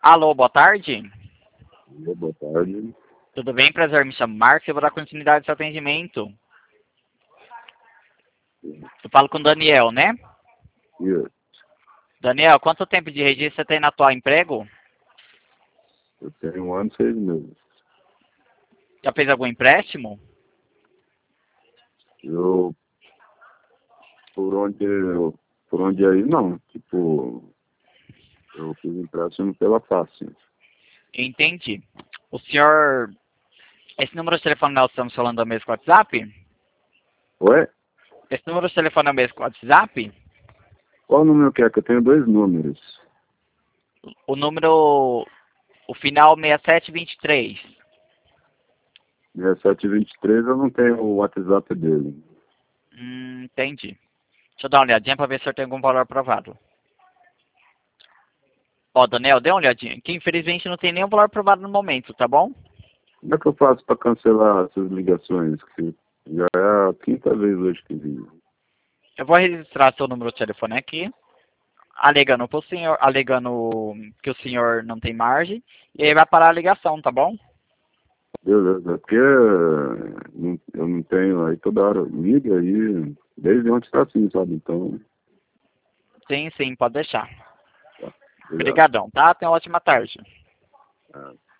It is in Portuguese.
Alô, boa tarde. Boa tarde. Tudo bem? Prazer, me chamo Marcos e eu vou dar continuidade ao seu atendimento. Eu falo com o Daniel, né? Isso. Daniel, quanto tempo de registro você tem no atual emprego? Eu tenho 1 ano e 6 meses. Já fez algum empréstimo? Eu, por onde aí, não. Tipo, eu fiz empréstimo pela Fácil. Entendi. O senhor... Esse número de telefone nós estamos falando é o mesmo com o WhatsApp? Ué? Esse número de telefone é o mesmo com o WhatsApp? Qual número que é? Que eu tenho 2 números. O número... O final 6723. 1723 eu não tenho o WhatsApp dele. Entendi. Deixa eu dar uma olhadinha para ver se o senhor tem algum valor aprovado. Ó, Daniel, dê uma olhadinha. Que infelizmente não tem nenhum valor aprovado no momento, tá bom? Como é que eu faço para cancelar essas ligações? Que já é a 5ª vez hoje que vi. Eu vou registrar seu número de telefone aqui, alegando pro senhor, alegando que o senhor não tem margem, e aí vai parar a ligação, tá bom? Beleza, é porque eu não tenho, aí toda hora liga aí, desde ontem está assim, sabe? Então, Sim, sim, pode deixar. tá, obrigado. Obrigadão, tá? Tenha uma ótima tarde. É.